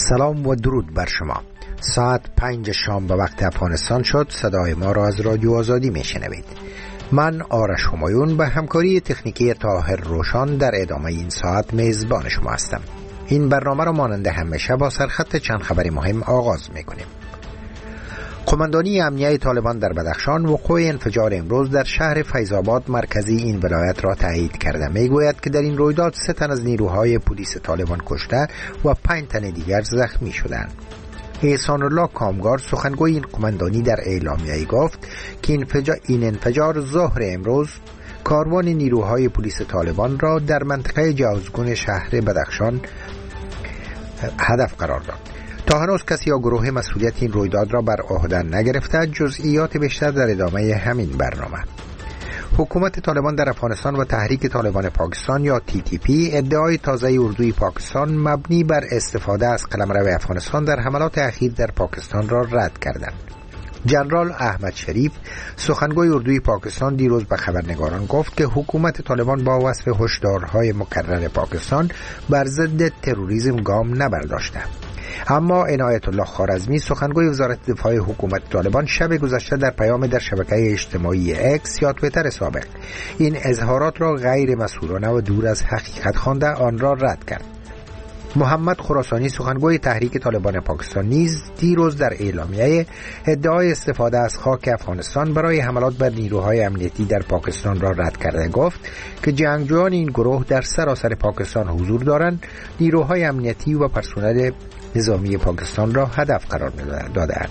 سلام و درود بر شما. ساعت 5 شام به وقت افغانستان شد. صدای ما را از رادیو آزادی میشنوید. من آرش همایون به همکاری تکنیکی طاهر روشان در ادامه این ساعت میزبان شما هستم. این برنامه را مانند همیشه با سرخط چند خبر مهم آغاز میکنیم. قماندانی امنیه طالبان در بدخشان وقوع انفجار امروز در شهر فیض‌آباد مرکزی این ولایت را تایید کرده. میگوید که در این رویداد 3 تن از نیروهای پلیس طالبان کشته و 5 تن دیگر زخمی شدند. احسان الله کامگار سخنگوی این قماندانی در اعلامیه گفت که این انفجار ظهر امروز کاروان نیروهای پلیس طالبان را در منطقه جوزگون شهر بدخشان هدف قرار داد. تا هنوز کسی یا گروه مسئولیت این رویداد را بر عهده نگرفته. جزئیات بیشتر در ادامه همین برنامه. حکومت طالبان در افغانستان و تحریک طالبان پاکستان یا TTP ادعای تازه اردوی پاکستان مبنی بر استفاده از قلمرو افغانستان در حملات اخیر در پاکستان را رد کردند. جنرال احمد شریف سخنگوی اردوی پاکستان دیروز به خبرنگاران گفت که حکومت طالبان با وصف هشدارهای مکرر پاکستان بر ضد تروریسم گام نبرداشته. اما عنایت الله خوارزمی سخنگوی وزارت دفاع حکومت طالبان شب گذشته در پیام در شبکه اجتماعی اکس یا توییتر سابق این اظهارات را غیر مسئولانه و دور از حقیقت خوانده آن را رد کرد. محمد خراسانی سخنگوی تحریک طالبان پاکستان نیز دیروز در اعلامیه ادعای استفاده از خاک افغانستان برای حملات بر نیروهای امنیتی در پاکستان را رد کرده گفت که جنگجویان این گروه در سراسر پاکستان حضور دارند. نیروهای امنیتی و پرسنل نظامی پاکستان را هدف قرار دادند.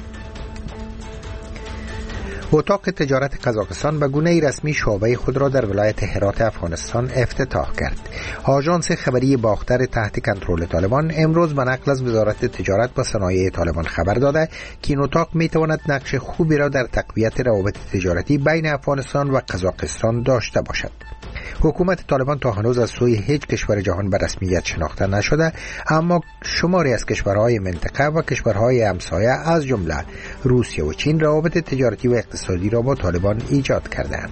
اتاق تجارت قزاقستان به گونه رسمی شعبه خود را در ولایت هرات افغانستان افتتاح کرد. آژانس خبری باختر تحت کنترل طالبان امروز به نقل از وزارت تجارت و صنایع طالبان خبر داده که این اتاق میتواند نقش خوبی را در تقویت روابط تجارتی بین افغانستان و قزاقستان داشته باشد. حکومت طالبان تا هنوز از سوی هیچ کشور جهان به رسمیت شناخته نشده، اما شماری از کشورهای منطقه و کشورهای همسایه از جمله روسیه و چین روابط تجارتی و اقتصادی را با طالبان ایجاد کردند.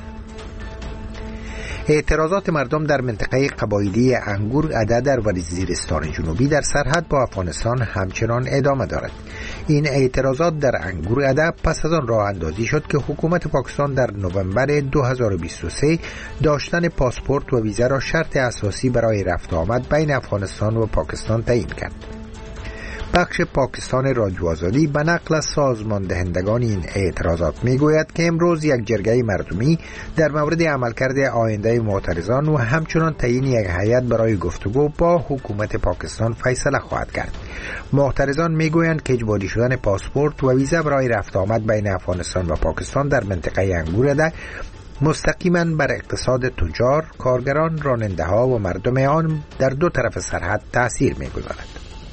اعتراضات مردم در منطقه قبایلی انگور اده در وزیرستان جنوبی در سرحد با افغانستان همچنان ادامه دارد. این اعتراضات در انگور اده پس از آن راه اندازی شد که حکومت پاکستان در نوامبر 2023 داشتن پاسپورت و ویزا را شرط اساسی برای رفت و آمد بین افغانستان و پاکستان تعیین کرد. بخش پاکستان رادیو آزادی به نقل از سازمان دهندگان این اعتراضات میگوید که امروز یک جرگه مردمی در مورد عملکرد آینده معترضان و همچنان تعیین یک هیئت برای گفتگو با حکومت پاکستان فیصله خواهد کرد. معترضان میگویند که اجباری شدن پاسپورت و ویزا برای رفت آمد بین افغانستان و پاکستان در منطقه انگور مستقیما بر اقتصاد تجار، کارگران، راننده‌ها و مردم آن در دو طرف سرحد تأثیر میگذارد.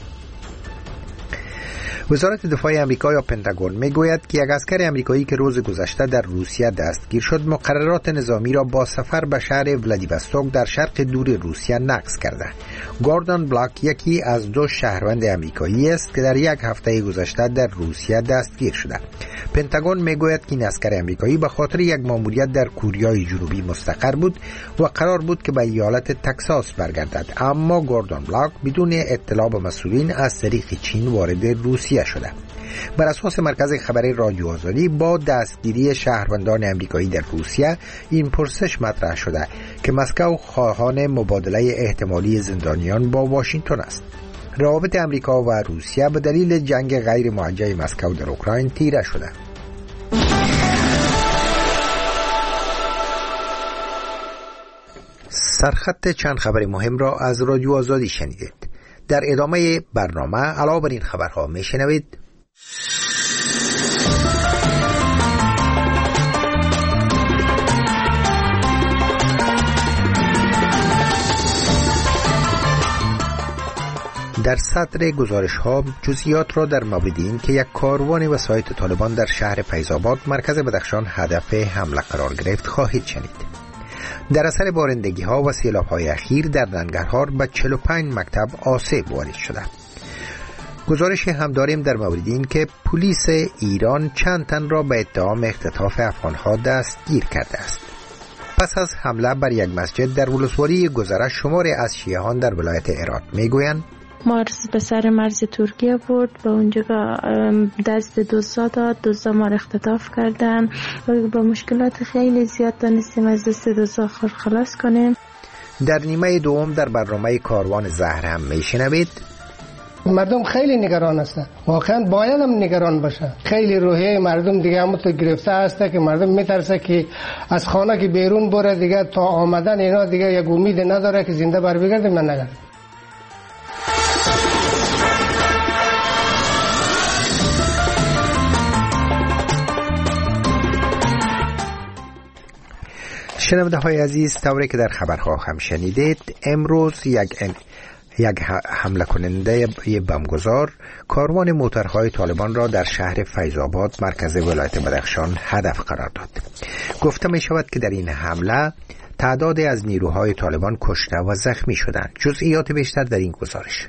وزارت دفاع امریکا یا پنتاگون میگوید که یک عسکر امریکایی که روز گذشته در روسیه دستگیر شد مقررات نظامی را با سفر به شهر ولادیوستوک در شرق دور روسیه نقض کرده. گوردون بلاک یکی از 2 شهروند امریکایی است که در یک هفته گذشته در روسیه دستگیر شده. پنتاگون میگوید که این عسکر امریکایی به خاطر یک ماموریت در کوریای جنوبی مستقر بود و قرار بود که به ایالت تگزاس برگردد، اما گوردون بلاک بدون اطلاع به مسئولین از طریق چین وارد روسیه شده. بر اساس مرکز خبری رادیو آزادی با دستگیری شهروندان امریکایی در روسیه این پرسش مطرح شده که مسکو خواهان مبادله احتمالی زندانیان با واشنگتن است. روابط امریکا و روسیه به دلیل جنگ غیر موجه مسکو در اوکراین تیره شده. سرخط چند خبر مهم را از رادیو آزادی شنیدید. در ادامه برنامه علاوه بر این خبرها میشنوید: در صدر گزارش ها جزئیات را در مورد این که یک کاروان وسایط طالبان در شهر فیض‌آباد مرکز بدخشان هدف حمله قرار گرفت خواهید شنید. در اثر بارندگی ها و سیلاب های اخیر در ننگرهار به 45 مکتب آسیب وارد شده. گزارش هم داریم در مورد این که پلیس ایران چند تن را به اتهام اختطاف افغانها دستگیر کرده است. پس از حمله بر یک مسجد در ولسوالی گذره شماری از شیعیان در ولایت هرات میگویند به سر مرز ترکیه برد. به اونجا دست دزدا داد، دزدا ما را اختطاف کردن و با مشکلات خیلی زیاد تونستیم از دست دزدا خلاص کنیم. در نیمه دوم در برنامه کاروان زهر هم میشنوید مردم خیلی نگران هستند، واقعا باید هم نگران باشه. خیلی روحیه مردم دیگه همون تو گرفته هسته که مردم میترسه که از خانه که بیرون بره دیگه تا آمدن اینا دیگه یک امید نداره که زنده بر بگرده. من نگرد شنونده های عزیز، طوری که در خبرها هم شنیدید، امروز یک حمله کننده بمبگذار کاروان موترهای طالبان را در شهر فیض آباد مرکز ولایت بدخشان هدف قرار داد. گفته می شود که در این حمله تعدادی از نیروهای طالبان کشته و زخمی شدند. جزئیات بیشتر در این گزارش.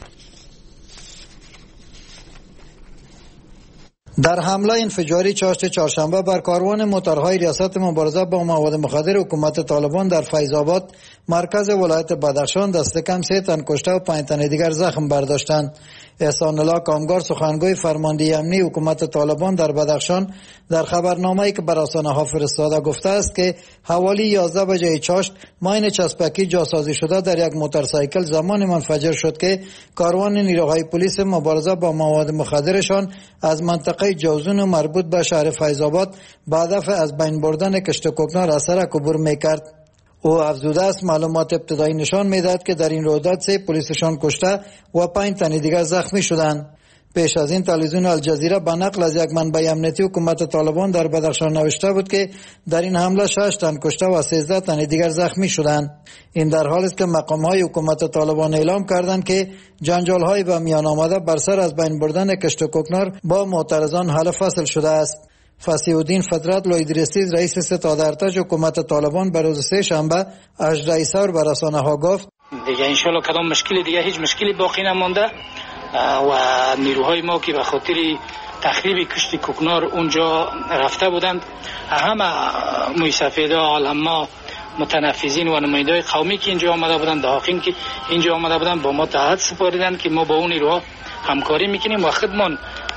در حمله انفجاری چهارشنبه بر کاروان موترهای ریاست مبارزه با مواد مخدر حکومت طالبان در فیض آباد مرکز ولایت بدخشان دست کم 3 تن کشته و 5 تن دیگر زخم برداشتند. احسان الله کامگار سخنگوی فرماندهی امنی حکومت طالبان در بدخشان در خبرنامه‌ای که بر رسانه‌ها فرستاده گفته است که حوالی 11 بجه چاشت ماین چسبکی جاسازی شده در یک موتورسایکل زمان منفجر شد که کاروان نیروهای پلیس مبارزه با مواد مخدرشان از منطقه جوزون مربوط به شهر فیض آباد به هدف از بین بردن کشت کوکنار از سر عبور می‌کرد. او افزوده است معلومات ابتدایی نشان می‌دهد که در این رویداد 3 پلیسشان کشته و 5 تن دیگر زخمی شدند. پیش از این تلویزیون الجزیره به نقل از یک منبع امنیتی حکومت طالبان در بدخشان نوشته بود که در این حمله 6 تن کشته و 13 تن دیگر زخمی شدند. این در حالی است که مقام‌های حکومت طالبان اعلام کردند که جنجال‌های به میان آمده بر سر از بین بردن کشت کوکنار با معترضان حل فصل شده است. فصیح الدین فطرت لویدرسیز رئیس ستاد ارتش حکومت طالبان بر روز 3 شنبه 18 سور به رسانه‌ها گفت دیگه ان شاءالله کدام مشکلی دیگه هیچ مشکلی باقی نمانده و نیروهای ما که به خاطر تخریب کشت کوکنار اونجا رفته بودند، همه موسفیدا علما متنفذین و نماینده‌های قومی که اینجا آمده بودند، داخین که اینجا آمده بودند، با ما تعهد سپاریدند که ما با اون نیروها همکاری میکنیم و خودمان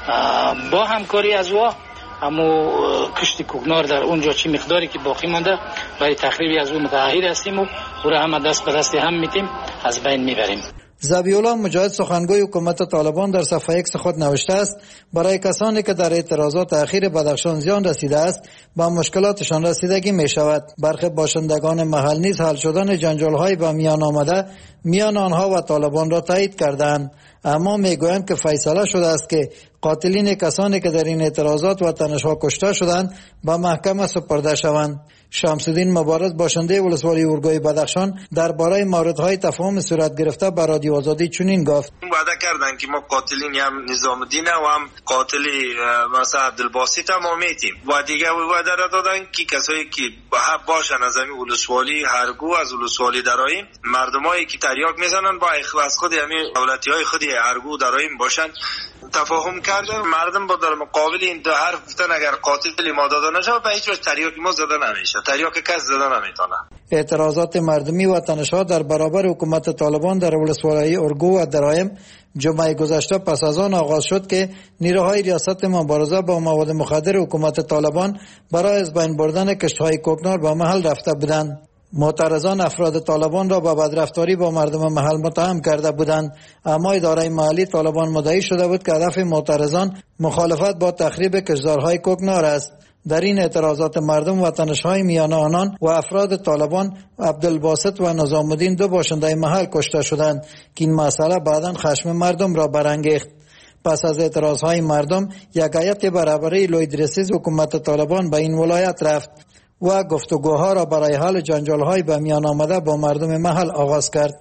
با همکاری از وا اما کشت کوکنار در اونجا چی مقداری که باقی مانده برای تخریب از اون متعهد هستیم و او را هم دست به دست هم میتیم از بین میبریم. ذبیح الله مجاهد سخنگوی حکومت طالبان در صفحه ایکس خود نوشته است برای کسانی که در اعتراضات اخیر بدخشان زیان رسیده است با مشکلاتشان رسیدگی می شود. برخی باشندگان محل نیز حل شدن جنجال‌های به میان آمده میان آنها و طالبان را تایید کردند، اما میگویند که فیصله شده است که قاتلین کسانی که در این اعتراضات و تنش‌ها کشته شدند به محکمه سپرده شوند. شمس الدین مبارز باشنده ولسوالی اورگوی بدخشان درباره موردهای تفاهم صورت گرفته به رادیو آزادی چنین گفت: وعده کردند که ما قاتلین هم نظام الدین و هم قاتلی مثلا عبدالباسط هم میتیم و دیگه وعده را دادن که کسایی که باشن از همین ولسوالی هرگو از ولسوالی دراییم مردمایی که تریاک میزنن با از خود همین دولتی‌های خودی هرگو دراییم باشن تفاهم کرده. مردم با در مقابل این دو حرف گفتن اگر قاتل ما داده نشه به هیچ وجه تریاک ما زده نمیشه، تریاک کس زده نمیتونه. اعتراضات مردمی و تنش‌ها در برابر حکومت طالبان در ولسوالی اورگو و درایم جمعه گذشته پس از آن آغاز شد که نیروهای ریاست مبارزه با مواد مخدر حکومت طالبان برای از بین بردن کشت‌های کوکنار به محل رفته بودند. معترضان افراد طالبان را به بدرفتاری با مردم محل متهم کرده بودند، اما اداره محلی طالبان مدعی شده بود که هدف معترضان مخالفت با تخریب کشتزارهای کوکنار است. در این اعتراضات مردم و تنش‌های میان آنان و افراد طالبان عبدالباسط و نظام الدین دو باشنده محل کشته شدند که این مسئله بعداً خشم مردم را برانگیخت. پس از اعتراضهای مردم یک هیئت برابری لویدرسیز حکومت طالبان به این ولایت رفت و گفتگوها را برای حل جنجال‌های به میان آمده با مردم محل آغاز کرد.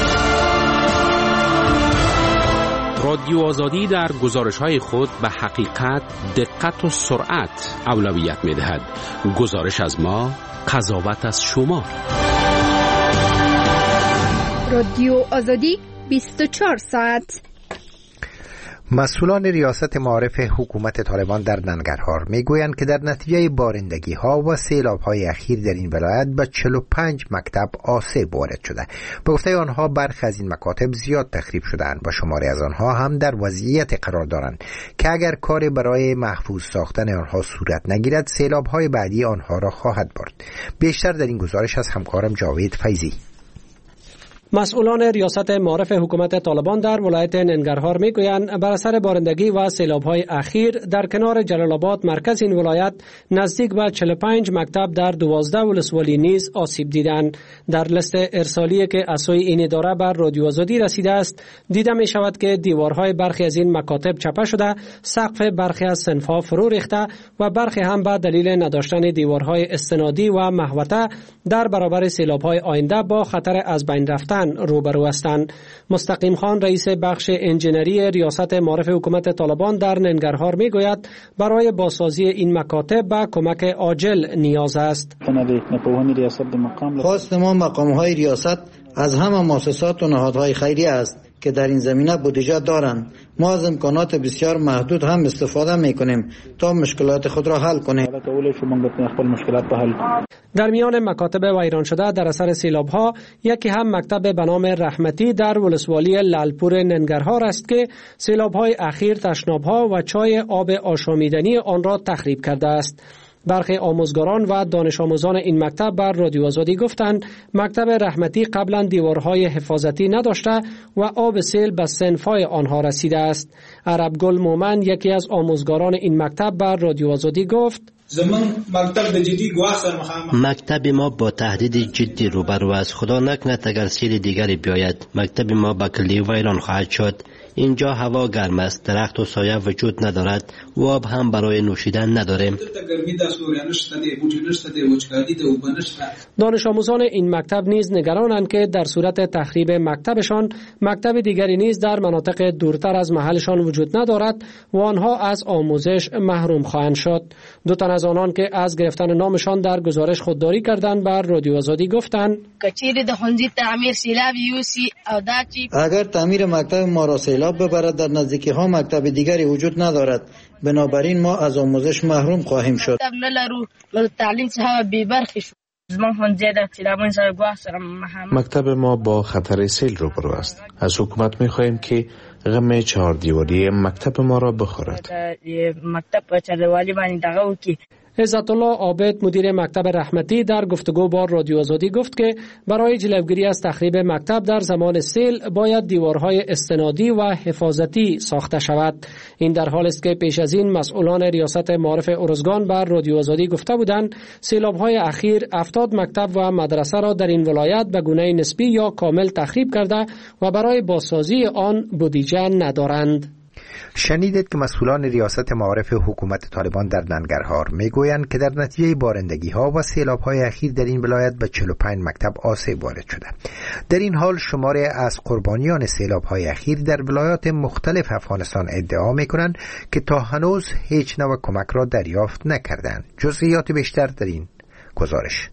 رادیو آزادی در گزارش‌های خود به حقیقت، دقت و سرعت اولویت می‌دهد. گزارش از ما، قضاوت از شما. رادیو آزادی 24 ساعت. مسئولان ریاست معارف حکومت طالبان در ننگرهار میگویند که در نتیجه بارندگی ها و سیلاب های اخیر در این ولایت به 45 مکتب آسیب وارد شده. به گفته آنها برخی از این مکاتب زیاد تخریب شدند و شماری از آنها هم در وضعیت قرار دارند که اگر کاری برای محفوظ ساختن آنها صورت نگیرد سیلاب های بعدی آنها را خواهد برد. بیشتر در این گزارش از همکارم جاوید فیضی. مسئولان ریاست معارف حکومت طالبان در ولایت ننگرهار میگویند بر اثر بارندگی و سیلاب‌های اخیر در کنار جلال آباد مرکز این ولایت نزدیک به 45 مکتب در 12 ولسوالی نیز آسیب دیدند. در لیست ارسالی که از سوی این اداره بر رادیو آزادی رسیده است دیده می شود که دیوارهای برخی از این مکاتب چپه شده، سقف برخی از صنف‌ها فرو ریخته و برخی هم به دلیل نداشتن دیوارهای استنادی و محوطه در برابر سیلاب‌های آینده با خطر از بین رفتن روبرو هستند. مستقیم خان رئیس بخش انجینری ریاست معارف حکومت طالبان در ننگرهار میگوید برای بازسازی این مکاتب به کمک عاجل نیاز است. خواست ما مقام‌های ریاست از همه مؤسسات و نهادهای خیریه است که در این زمینه بودجه دارند. ما از امکانات بسیار محدود هم استفاده میکنیم تا مشکلات خود را حل کنیم. در میان مکاتب ویران شده در اثر سیلاب‌ها یکی هم مکتب به نام رحمتی در ولسوالی لالپور ننگرهار است که سیلاب‌های اخیر تشناب‌ها و چای آب آشامیدنی آن را تخریب کرده است. برخی آموزگاران و دانش آموزان این مکتب بر رادیو آزادی گفتند مکتب رحمتی قبلا دیوارهای حفاظتی نداشته و آب سیل به صنف‌های آنها رسیده است. عربگل مومن یکی از آموزگاران این مکتب بر رادیو آزادی گفت مکتب ما با تهدید جدی روبرو است. خدا نکند اگر سیل دیگری بیاید مکتب ما به کلی ویران خواهد شد. اینجا هوا گرم است، درخت و سایه وجود ندارد و آب هم برای نوشیدن نداریم. دانش آموزان این مکتب نیز نگرانند که در صورت تخریب مکتبشان مکتب دیگری نیز در مناطق دورتر از محلشان وجود ندارد و آنها از آموزش محروم خواهند شد. دو تن از آنان که از گرفتن نامشان در گزارش خودداری کردند بر رادیو آزادی گفتند اگر تعمیر مکتب ما را سیلاب ببرد در نزدیکی ها مکتب دیگری وجود ندارد، بنابراین ما از آموزش محروم خواهیم شد. مکتب ما با خطر سیل روبرو است. از حکومت می‌خواهیم که غم 4 دیواری مکتب ما را بخورد. عزت الله عابد مدیر مکتب رحمتی در گفتگو با رادیو آزادی گفت که برای جلوگیری از تخریب مکتب در زمان سیل باید دیوارهای استنادی و حفاظتی ساخته شود. این در حالی است که پیش از این مسئولان ریاست معارف ارزگان بر رادیو آزادی گفته بودند سیلاب‌های اخیر 70 مکتب و مدرسه را در این ولایت به گونه نسبی یا کامل تخریب کرده و برای بازسازی آن بودجه ندارند. شنیدید که مسئولان ریاست معارف حکومت طالبان در ننگرهار میگویند که در نتیجه بارندگی ها و سیلاب های اخیر در این ولایت به 45 مکتب آسیب وارد شده. در این حال شماری از قربانیان سیلاب های اخیر در ولایات مختلف افغانستان ادعا میکنند که تا هنوز هیچ نوع کمک را دریافت نکردند. جزئیات بیشتر در این گزارش.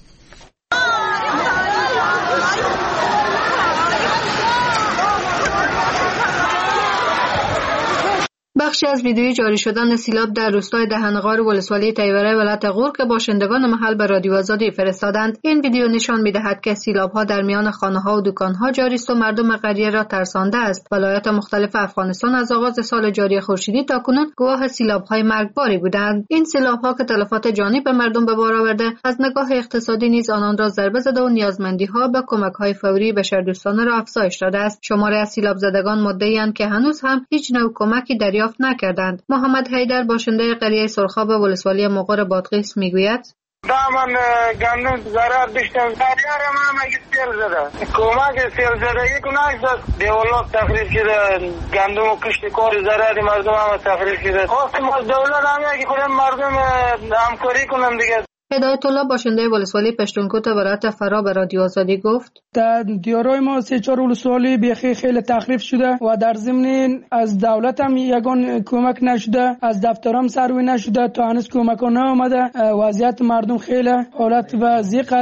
بخشی از ویدیوی جاری شدن سیلاب در روستای دهنغار ولسوالی تیوره ولایت غور که باشندگان محل به رادیو آزادی فرستادند. این ویدیو نشان می‌دهد که سیلاب‌ها در میان خانه‌ها و دکان‌ها جاری است و مردم قریه را ترسانده است. ولایات مختلف افغانستان از آغاز سال جاری خورشیدی تاکنون گواه سیلاب‌های مرگباری بودند. این سیلاب‌ها که تلفات جانی به مردم به بار آورده، از نگاه اقتصادی نیز آنان را ضربه زده و نیازمندی‌ها به کمک‌های فوری بشردوستانه را افزایش داده است. شماری از سیلاب زدگان مدعی‌اند که هنوز هم هیچ نوع کمکی دریافت نکردند. محمد حیدر باشنده قریه سرخاب ولسوالی مغور بادغیس میگوید دامن گندم ضرر داشتم دیار ما مگه سیل زده کمک سیل زده یک نشد دولت تخریب شده گندم و کشت کار ضرر مردم هم تخریب شده خواستم از دولت هم که خودم مردم همکاری کنم دیگه. هدایت الله باشنده ولسوالی پشتونکوت ولایت فرا به رادیو آزادی گفت در دیارای ما 3-4 ولسوالی بیخی خیلی تخریب شده و در ضمن از دولت هم یگان کمک نشده، از دفترام سروی نشده، تا هنوز کمک ها نآمده. وضعیت مردم خیلی حالت و ضیق است.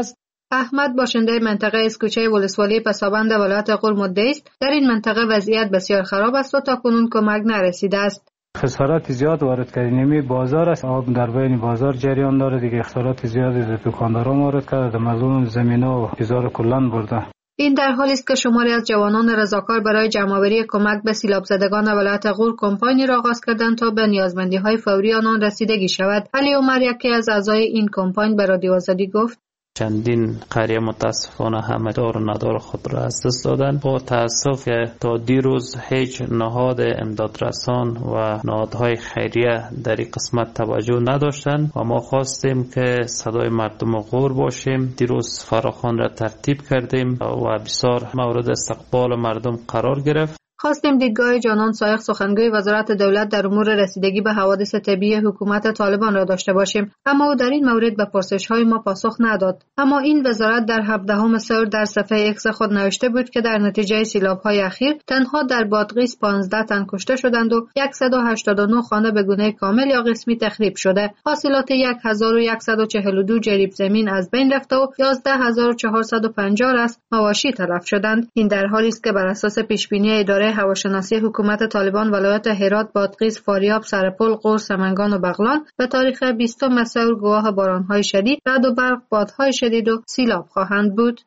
احمد باشنده منطقه اسکوچه ولسوالی پسابند ولایت غور مدعی است در این منطقه وضعیت بسیار خراب است و تاکنون کمک نرسیده است. خسارات زیاد وارد کردیم. بازار است، آب در بین بازار جریان داره دیگه. خسارات زیادی از دکانداران وارد کرده، مظلوم زمینا و هزار کلان برده. این در حالی است که شماری از جوانان رضاکار برای جمع‌آوری کمک به سیلاب زدگان ولایت غور کمپانی را آغاز کردند تا به نیازمندی‌های فوری آنان رسیدگی شود. علی عمر یکی از اعضای این کمپانی به رادیو آزادی گفت: چندین قریه متاسفانه همه دار و ندار خود را از دست دادند. با تاسف که تا دیروز هیچ نهاد امدادرسان و نهادهای خیریه در این قسمت توجه نداشتند و ما خواستیم که صدای مردم غور باشیم. دیروز فراخوان را ترتیب کردیم و بسیار مورد استقبال مردم قرار گرفت. خواستیم دیدگاه جانان سایق سخنگوی وزارت دولت در امور رسیدگی به حوادث طبیعی حکومت طالبان را داشته باشیم، اما او در این مورد به پرسش‌های ما پاسخ نداد. اما این وزارت در 17 سور در صفحه ایکس خود نوشته بود که در نتیجه سیلاب‌های اخیر تنها در بادغیس 15 تن کشته شدند و 189 خانه به گونه کامل یا قسمی تخریب شده. حاصلات 1142 جریب زمین از بین رفته و 11450 از مواشی تلف شدند. این در حالی است که بر اساس پیش‌بینی اداره هواشناسی حکومت طالبان ولایت هرات، بادغیس، فاریاب، سرپل، غور، سمنگان و بغلان به تاریخ 20 سور گواه باران‌های شدید، رعد و برق، بادهای شدید و سیلاب خواهند بود.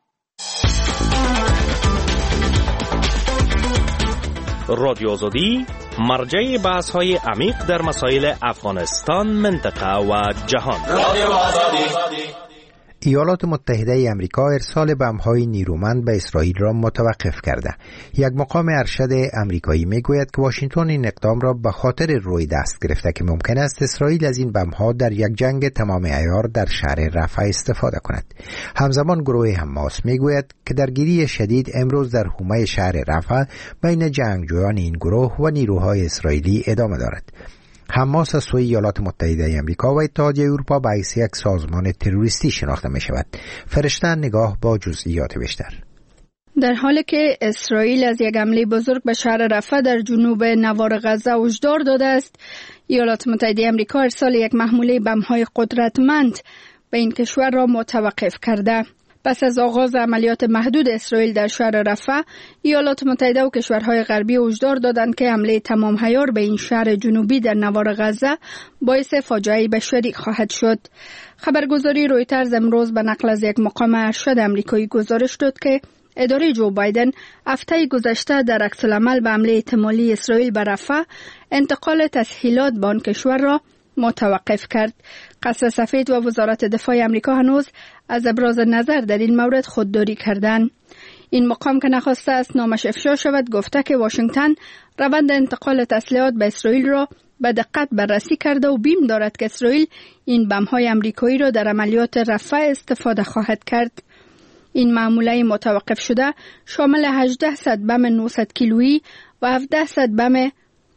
رادیو آزادی مرجع بحث‌های عمیق در مسائل افغانستان، منطقه و جهان. رادیو آزادی. ایالات متحده ای آمریکا ارسال بمب‌های نیرومند به اسرائیل را متوقف کرده. یک مقام ارشد آمریکایی میگوید که واشنگتن این اقدام را به خاطر روی دست گرفته که ممکن است اسرائیل از این بمب‌ها در یک جنگ تمام عیار در شهر رفح استفاده کند. همزمان گروه حماس میگوید که درگیری شدید امروز در حومه شهر رفح بین جنگجویان این گروه و نیروهای اسرائیلی ادامه دارد. حماس از سوی ایالات متحده آمریکا و اتحادیه اروپا به حیث یک سازمان تروریستی شناخته می شود. فرشته نگاه با جزئیات بیشتر. در حالی که اسرائیل از یک حمله بزرگ به شهر رفح در جنوب نوار غزه هشدار داده است، ایالات متحده آمریکا ارسال یک محموله بمب‌های قدرتمند به این کشور را متوقف کرده. پس از آغاز عملیات محدود اسرائیل در شهر رفح، ایالات متحده و کشورهای غربی هشدار دادند که حمله تمام عیار به این شهر جنوبی در نوار غزه باعث فاجعه بشری خواهد شد. خبرگزاری رویترز امروز به نقل از یک مقام ارشد آمریکایی گزارش داد که اداره جو بایدن هفته گذشته در عکس‌العمل به حمله احتمالی اسرائیل به رفح انتقال تسهیلات به آن کشور را متوقف کرد. قصر سفید و وزارت دفاع آمریکا هنوز از ابراز نظر در این مورد خودداری کردند. این مقام که نخواسته است نامش افشا شود گفته که واشنگتن روند انتقال تسلیحات به اسرائیل را به دقت بررسی کرده و بیم دارد که اسرائیل این بم‌های آمریکایی را در عملیات رفح استفاده خواهد کرد. این معموله متوقف شده شامل 1800 بم 900 کیلویی و 1700 بم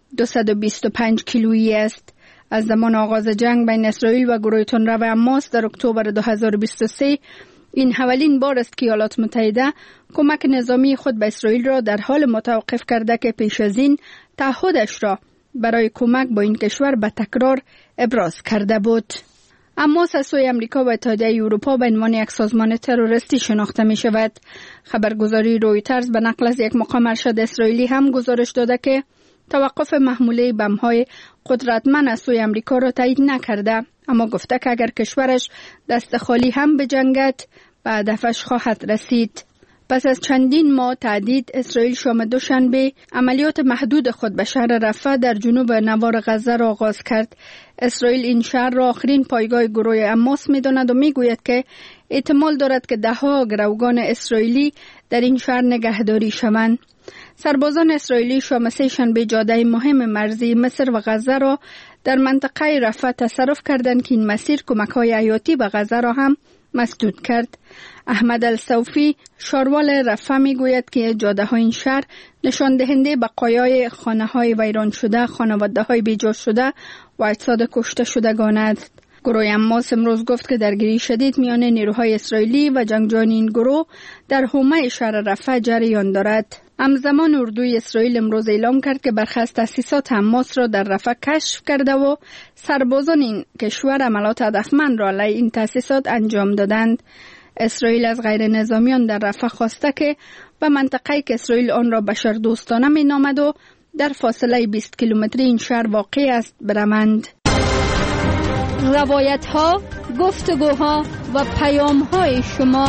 225 کیلویی است. از زمان آغاز جنگ بین اسرائیل و گروه تندرو حماس در اکتبر 2023 این اولین بار است که ایالات متحده کمک نظامی خود به اسرائیل را در حال متوقف کرده که پیش از این تعهدش را برای کمک با این کشور به تکرار ابراز کرده بود. حماس از سوی آمریکا و اتحادیه اروپا به عنوان یک سازمان تروریستی شناخته می شود. خبرگزاری رویترز به نقل از یک مقام ارشد اسرائیلی هم گزارش داده که توقف محموله بم‌های قدرتمند از سوی آمریکا را تایید نکرده، اما گفته که اگر کشورش دست خالی هم بجنگد به هدفش خواهد رسید. پس از چندین ماه تهدید، اسرائیل شام دوشنبه عملیات محدود خود به شهر رفح در جنوب نوار غزه را آغاز کرد. اسرائیل این شهر را آخرین پایگاه گروه حماس می‌داند و می‌گوید که احتمال دارد که ده‌ها گروگان اسرائیلی در این شهر نگهداری شوند. سربازان اسرائیلی شام سه‌شنبه جاده مهم مرزی مصر و غزه را در منطقه رفح تصرف کردند که این مسیر کمک‌های حیاتی به غزه را هم مسدود کرد. احمد الصوفی شاروال رفح میگوید که جاده‌های این شهر نشان دهنده بقایای خانه‌های ویران شده، خانواده‌های بیجا شده و اجساد کشته شدگان است. گروه حماس امروز گفت که درگیری شدید میان نیروهای اسرائیلی و جنگجویان این گروه در حومه شهر رفح جریان دارد. همزمان اردوی اسرائیل امروز اعلام کرد که برخی از تأسیسات حماس را در رفح کشف کرده و سربازان این کشور عملیات هدفمند را علیه این تأسیسات انجام دادند. اسرائیل از غیر نظامیان در رفح خواسته که به منطقه‌ای که اسرائیل آن را بشردوستانه می‌نامد و در فاصله 20 کیلومتری این شهر واقع است بروند. روایت‌ها، گفتگوها و پیام‌های شما.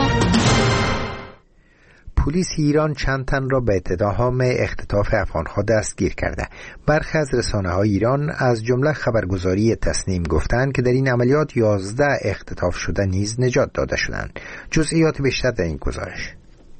پلیس ایران چند تن را به اتهام اختطاف افغان‌ها دستگیر کرده. برخی از رسانه‌های ایران از جمله خبرگزاری تسنیم گفتند که در این عملیات 11 اختطاف شده نیز نجات داده شدند. جزئیات بیشتر در این گزارش.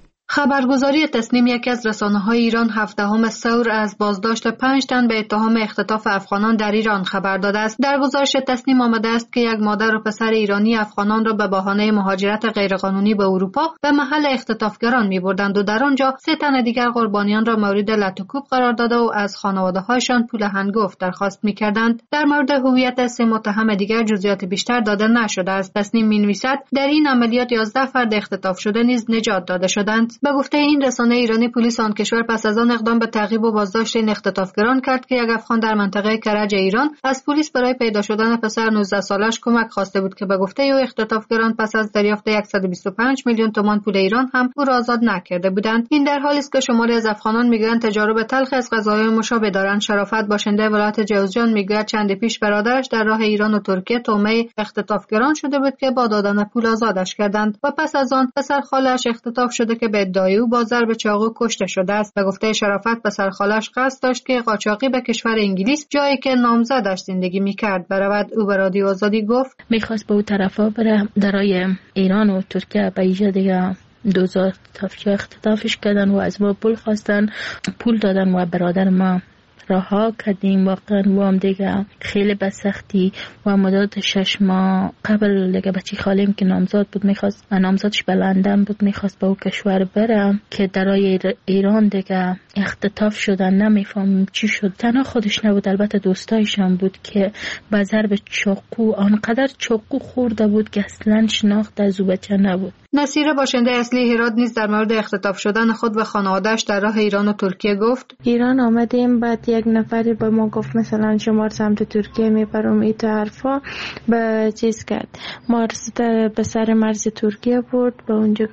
خبرگزاری تسنیم یکی از رسانه‌های ایران 17 ثور از بازداشت 5 تن به اتهام اختطاف افغانان در ایران خبر داده است. در گزارش تسنیم آمده است که یک مادر و پسر ایرانی افغانان را به بهانه مهاجرت غیرقانونی به اروپا به محل اختطافگران می‌بردند و در آنجا 3 تن دیگر قربانیان را مورد لطوکوب قرار داده و از خانواده‌هایشان پول هنگفت درخواست می‌کردند. در مورد هویت 3 متهم دیگر جزئیات بیشتر داده نشده است. تسنیم می‌نویسد در این عملیات 11 فرد اختطاف شده نیز نجات داده شدند. به گفته این رسانه ایرانی، پلیس آن کشور پس از آن اقدام به تعقیب و بازداشت این اختطافگران کرد که یک افغان در منطقه کرج ایران از پلیس برای پیدا شدن پسر 19 سالش کمک خواسته بود که به گفته او اختطافگران پس از دریافت 125 میلیون تومان پول ایران هم او را آزاد نکرده بودند. این در حالی است که شماری از افغانان میگویند تجارب تلخ از قضاهای مشابه دارند. شرافت باشنده ولایت جوزجان میگوید چند پیش برادرش در راه ایران و ترکیه تومه اختطافگران شده بود که با دادن پول آزادش کردند و پس از آن پسر خاله‌اش اختطاف شده که به ادعای او با ضرب چاقو کشته شده است. به گفته شرافت پسر خاله‌اش قصد داشت که قاچاقی به کشور انگلیس، جایی که نامزدش زندگی می‌کرد، برود. او به رادیو آزادی گفت می‌خواست به اون طرفا بره، درای ایران و ترکیه به ایجا دیگه 2000 تافچه اختطافش کردن و از ما پول خواستن، پول دادن و برادر ما رها کردیم. واقعا و هم دیگه خیلی به سختی و مدت 6 ماه قبل دیگه بچی خالیم که نامزاد بود، میخواست نامزادش به لندن بود، میخواست به او کشور بره که درای ایران دیگه اختطاف شدن. نمیفهم چی شد. تنها خودش نبود، البته دوستایش هم بود که به ضرب چاقو آنقدر چاقو خورده بود که اصلا شناخت از او بچه نبود. نصیره باشنده اصلی هرات نیز در مورد اختطاف شدن خود و خانواده‌اش در راه ایران و ترکیه گفت: ایران آمدیم، بعد یک نفری به ما گفت مثلا شما سمت ترکیه میبرم، این تو حرفا به چیز کرد. ما به سر مرز ترکیه برد، به اونجا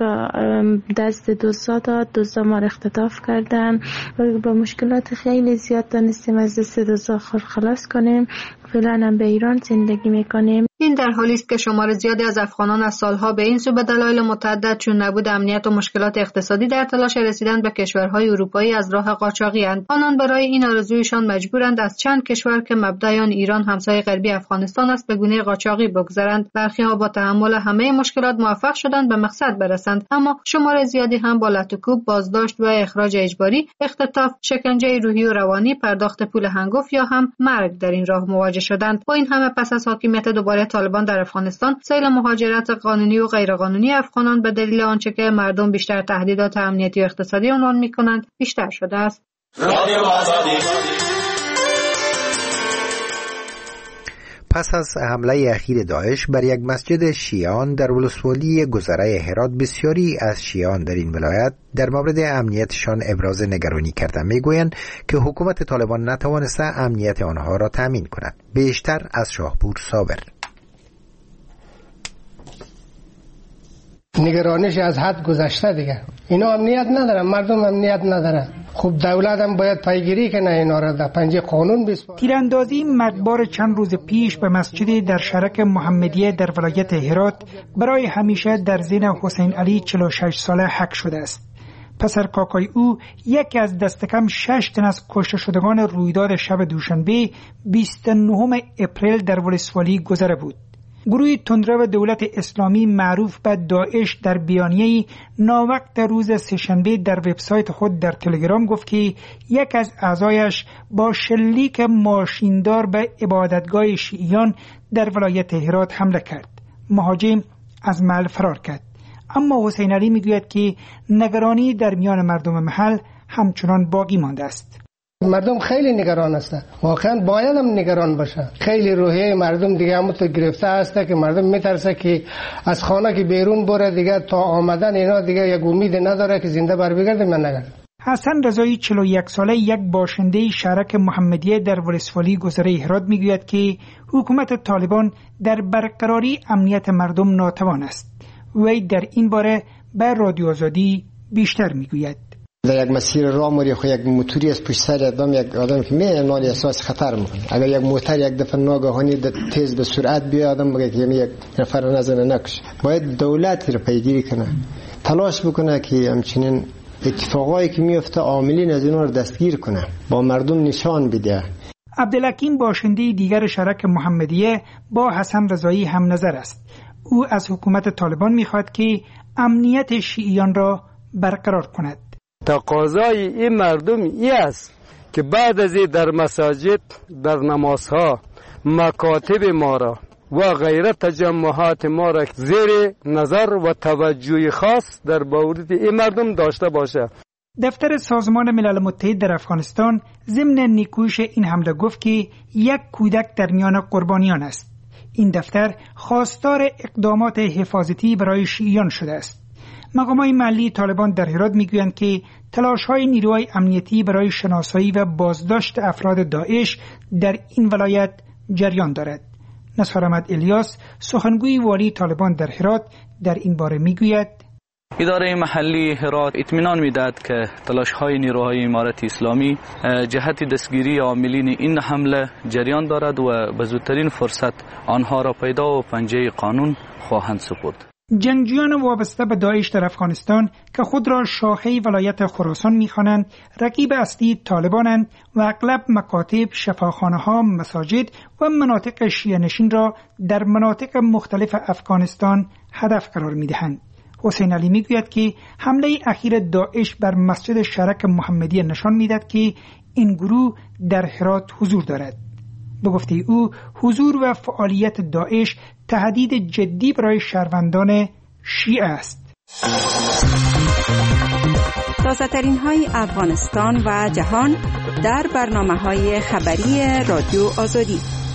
دست دوستا داد، دوستا ما اختطاف کردن و با مشکلات خیلی زیاد دانستیم از دست دوستا خلاص کنیم. فعلا هم به ایران زندگی میکنیم. این در حالی است که شمار زیادی از افغانان از سالها به این سو به دلایل متعدد چون نبود امنیت و مشکلات اقتصادی در تلاش رسیدن به کشورهای اروپایی از راه قاچاقی اند. آنان برای این آرزویشان مجبورند از چند کشور که مبدأ آن ایران همسایه غربی افغانستان است به گونه قاچاقی بگذرند. برخی‌ها با تحمل همه مشکلات موفق شدند به مقصد برسند، اما شمار زیادی هم با لطوکوب، بازداشت و اخراج اجباری، اختطاف، شکنجه روحی و روانی، پرداخت پول هنگفت یا هم مرگ در این راه مواجه شدند. با این همه پس از حاکمیت دوباره طالبان در افغانستان، سیل مهاجرت قانونی و غیرقانونی افغانان به دلیل آنچه که مردم بیشتر تهدیدات امنیتی و اقتصادی عنوان می‌کنند بیشتر شده است. پس از حمله اخیر داعش بر یک مسجد شیعیان در ولسوالی گذره هرات، بسیاری از شیعیان در این ولایت در مورد امنیتشان ابراز نگرانی کردند. میگویند که حکومت طالبان نتوانسته امنیت آنها را تامین کند. بیشتر از شاهپور صابر: نگرانش از حد گذشته دیگه. اینا امنیت ندارن، مردم امنیت ندارن. خب دولت هم باید پیگیری کنه اینا را در پنجه قانون بسپاره. تیراندازی مرگبار چند روز پیش به مسجد در شرک محمدیه در ولایت هرات برای همیشه در ذهن حسین علی 46 ساله حک شده است. پسر کاکای او یکی از دست کم 6 تن از کشته شدگان رویداد شب دوشنبه 29 اپریل در ولسوالی گذره بود. گروه تندرو دولت اسلامی معروف به داعش در بیانیه‌ای ناوقت روز سه‌شنبه در وبسایت خود در تلگرام گفت که یک از اعضایش با شلیک ماشیندار به عبادتگاه شیعیان در ولایت هرات حمله کرد. مهاجم از محل فرار کرد. اما حسین علی میگوید که نگرانی در میان مردم محل همچنان باقی مانده است. مردم خیلی نگران هستند. واقعا باید هم نگران باشن. خیلی روحیه مردم دیگه همونطور گرفته هسته که مردم میترسه که از خانه که بیرون بره دیگه تا آمدن اینا دیگه یک امید نداره که زنده بر بگرده. من نگرد. حسن رضایی 41 ساله یک باشنده شرک محمدیه در ولسوالی گذره هرات میگوید که حکومت طالبان در برقراری امنیت مردم ناتوان است. وی در این باره به رادیو آزادی بیشتر میگوید. در یک مسیر راه موری خو یک موتوری از پشت سر یک آدم که میاد احساس خطر میکنه. اگر یک موتور یک دفعه ناگهانی تیز به سرعت بیاد آدم میگه که یک نفر نزنه نکشه. باید دولت رو پیگیری کنه، تلاش بکنه که همچنین اتفاقایی که میفته عاملین از اینا رو دستگیر کنه، با مردم نشان بده. عبدالحکیم باشنده دیگر شرک محمدیه با حسن رضایی هم نظر است. او از حکومت طالبان میخواد که امنیت شیعیان را برقرار کند. تقاضای این مردم ای است که بعد از این در مساجد، در نمازها، مکاتب ما را و غیره تجمعات ما را زیر نظر و توجه خاص در مورد این مردم داشته باشه. دفتر سازمان ملل متحد در افغانستان ضمن نیکویش این حمله گفت که یک کودک در میان قربانیان است. این دفتر خواستار اقدامات حفاظتی برای شیعیان شده است. مقامات محلی طالبان در هرات میگویند که تلاش‌های نیروهای امنیتی برای شناسایی و بازداشت افراد داعش در این ولایت جریان دارد. نصار احمد الیاس، سخنگوی والی طالبان در هرات، در این باره میگوید: اداره محلی هرات اطمینان میداد که تلاش‌های نیروهای امارت اسلامی جهت دستگیری عاملین این حمله جریان دارد و به زودترین فرصت آنها را پیدا و پنجه قانون خواهند سپرد. جنگجویان وابسته به داعش در افغانستان که خود را شاخه ولایت خراسان می‌خوانند، رقیب اصلی طالبانند و اغلب مکاتب، شفاخانه‌ها، مساجد و مناطق شیعه نشین را در مناطق مختلف افغانستان هدف قرار می‌دهند. حسین علی میگوید که حمله اخیر داعش بر مسجد شرک محمدیه نشان می‌دهد که این گروه در هرات حضور دارد. به گفته او، حضور و فعالیت داعش تهدید جدی برای شهروندان شیعه است. تازه‌ترین های افغانستان و جهان در برنامه‌های خبری رادیو آزادی.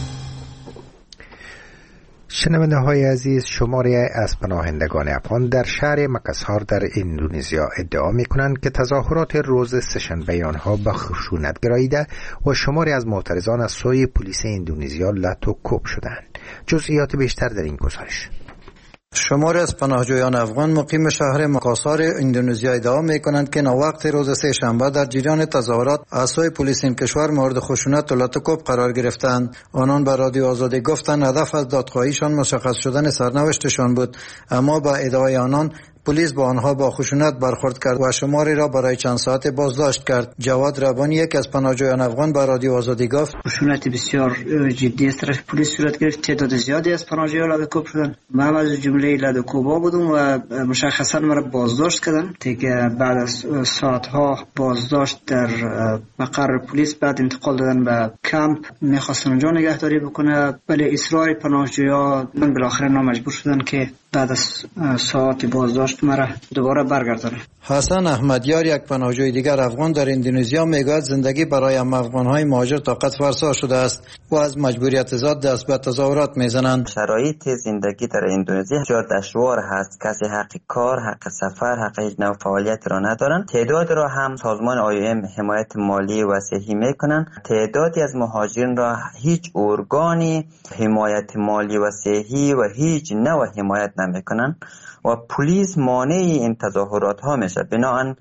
شنونده های عزیز، شماری از پناهندگان افغان در شهر مکسار در اندونزیا ادعا می کنند که تظاهرات روز سه‌شنبه آنها به خشونت گراییده و شماری از معترضان از سوی پلیس اندونزیا لط و کوب شدند. جزئیات بیشتر در این گزارش. شماری از پناهجویان افغان مقیم شهر مکاسار اندونزیا ادعا می‌کنند که وقت روز سه شنبه در جریان تظاهرات از سوی پلیس این کشور مورد خشونت و لطکوب قرار گرفتند. آنان به رادیو آزادی گفتند هدف از دادخواهیشان مشخص شدن سرنوشتشان بود، اما با ادعای آنان پلیس با آنها با خشونت برخورد کرد و شماری را برای چند ساعت بازداشت کرد. جواد ربانی، یک از پناهجویان افغان، به رادیو آزادی گفت: خشونت بسیار جدی از طرف پلیس صورت گرفت. تعداد زیادی از پناهجویان لدکوب شدند. من از جمله لدکوبا بودم و مشخصا مرا بازداشت کردند. دیگه بعد از ساعتها بازداشت در مقر پلیس بعد انتقال دادن به کمپ. می‌خواستن اونجا نگهداری بکنه، ولی اصرار پناهجویان من بالاخره مجبور شدن که بعد از ساعت بازداشت مرا دوباره برگردانه. حسن احمدیار، یک پناهجوی دیگر افغان در اندونزیا، میگوید زندگی برای افغان‌های مهاجر طاقت فرسا شده است و از مجبوریت ذات دست به تظاهرات میزنند. شرایط زندگی در اندونزیا بسیار دشوار هست. کسی حق کار، حق سفر، حق هیچ نوع فعالیت را ندارند. تعداد را هم سازمان IOM حمایت مالی و صحی میکنند. تعدادی از مهاجرین را هیچ ارگانی حمایت مالی و صحی و هیچ نوع حمایت نمیکنند و پلیس مانع این تظاهرات ها میشه. بنابراین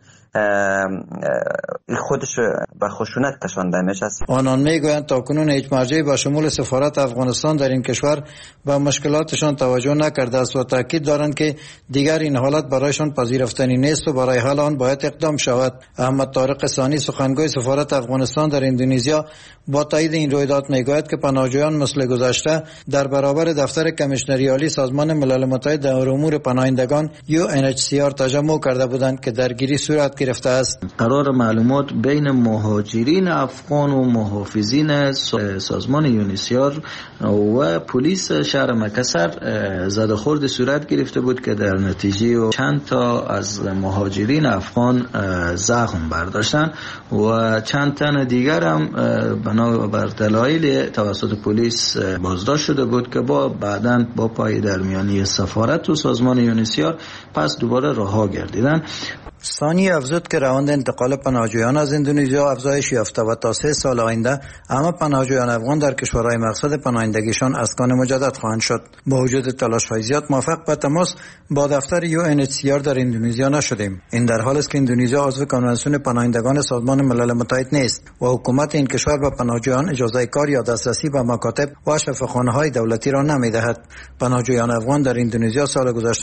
خودش به خشونت کشانده میشه. آنان میگویند تاکنون هیچ مرجعی با شمول سفارت افغانستان در این کشور به مشکلاتشان توجه نکرده است و تاکید دارند که دیگر این حالت برایشان پذیرفتنی نیست و برای حل آن باید اقدام شود. احمد طارق ثانی، سخنگوی سفارت افغانستان در اندونزیا، با تایید این رویداد میگوید که پناهجویان مثل گذشته در برابر دفتر کمیشنری عالی سازمان ملل متحد در امور پناهندگان UNHCR تجمع کرده بودند که درگیری صورت گرفته است. قرار معلومات بین مهاجرین افغان و محافظین سازمان یونیسیار و پلیس شهر مکسر زد خورد صورت گرفته بود که در نتیجه چند تا از مهاجرین افغان زخم برداشتن و چند تن دیگر هم بنابر دلایل توسط پلیس بازداشت شده بود که بعداً با پای درمیانی سفارت و سازمان یونیسیار پس دوباره رها گردیدن. ثانی افزود که روند انتقال پناهجویان از اندونزیا افزایش یافته و تا 3 سال آینده همه پناهجویان افغان در کشورهای مقصد پناهندگیشان اسکان مجدد خواهند شد. با وجود تلاش‌های زیاد موفق به تماس با دفتر UNHCR در اندونزیا نشدیم. این در حالی است که اندونزیا عضو کنوانسیون پناهندگان سازمان ملل متحد نیست و حکومت این کشور به پناهجویان اجازه کار یا دسترسی به مکاتب و شفاخانه‌های دولتی را نمی‌دهد. پناهجویان افغان در اندونزیا سال گذشته